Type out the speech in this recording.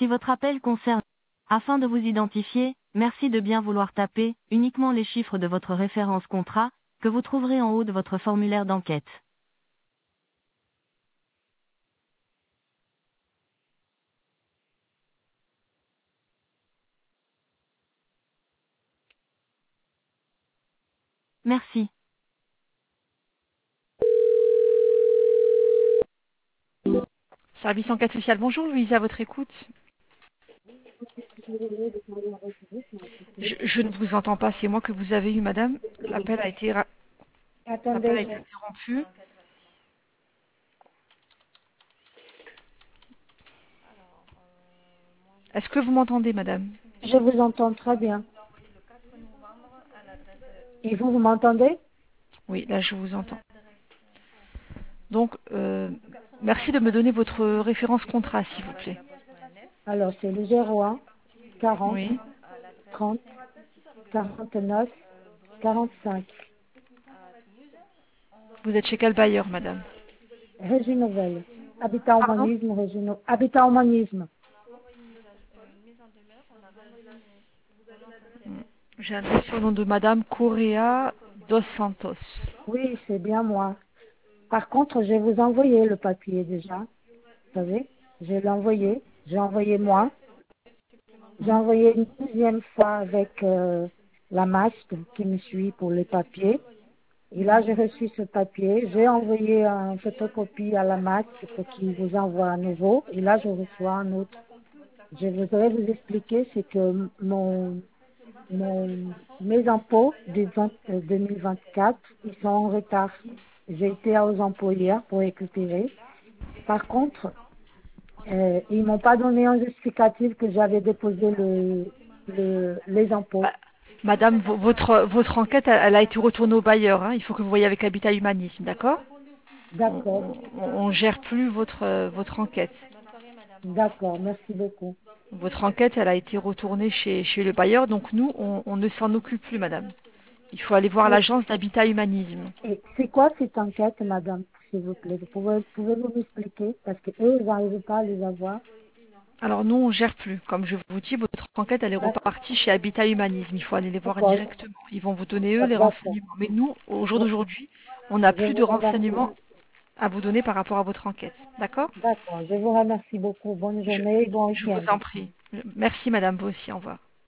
Si votre appel concerne, afin de vous identifier, merci de bien vouloir taper uniquement les chiffres de votre référence contrat, que vous trouverez en haut de votre formulaire d'enquête. Merci. Service enquête sociale, bonjour Louise, à votre écoute. Je ne vous entends pas, c'est moi que vous avez eu, madame. L'appel Attendez, a été interrompu. Est-ce que vous m'entendez, madame? je vous entends très bien. Et vous m'entendez? Oui, là je vous entends. Donc, merci de me donner votre référence contrat, s'il vous plaît. Alors, c'est le 01 40 Oui. 30 49 45. Vous êtes chez quel bailleur, madame? Régie Nouvelle. Habitat Pardon? Humanisme, Habitat Humanisme. J'ai adressé au nom de madame Correa dos Santos. Oui, c'est bien moi. Par contre, je vais vous envoyer le papier déjà. Vous savez, je l'ai envoyé. J'ai envoyé moi. J'ai envoyé une deuxième fois avec la masque qui me suit pour les papiers. Et là, j'ai reçu ce papier. J'ai envoyé une photocopie à la masque pour qu'il vous envoie à nouveau. Et là, je reçois un autre. Je voudrais vous expliquer, c'est que mes impôts du 2024, ils sont en retard. J'ai été aux impôts hier pour récupérer. Par contre, ils m'ont pas donné un justificatif que j'avais déposé les impôts. Bah, madame, votre enquête, elle a été retournée au bailleur, hein. Il faut que vous voyez avec Habitat Humanisme, d'accord? D'accord, On gère plus votre enquête. d'accord, merci beaucoup. Votre enquête, elle a été retournée chez le bailleur, donc nous, on ne s'en occupe plus, madame. Il faut aller voir Et, l'agence d'Habitat Humanisme. et c'est quoi cette enquête, madame, s'il vous plaît? Pouvez-vous m'expliquer? Parce que eux, ils n'arrivent pas à les avoir. Alors nous, on gère plus. Comme je vous dis, votre enquête, elle est D'accord, repartie chez Habitat Humanisme. Il faut aller les voir d'accord, directement. Ils vont vous donner, eux, les d'accord. renseignements. Mais nous, au jour Je d'aujourd'hui, on n'a je plus de vous remercie. renseignements à vous donner par rapport à votre enquête. D'accord? D'accord, je vous remercie beaucoup. Bonne je, journée et bon je week-end. vous en prie. Merci, madame, vous aussi. Au revoir.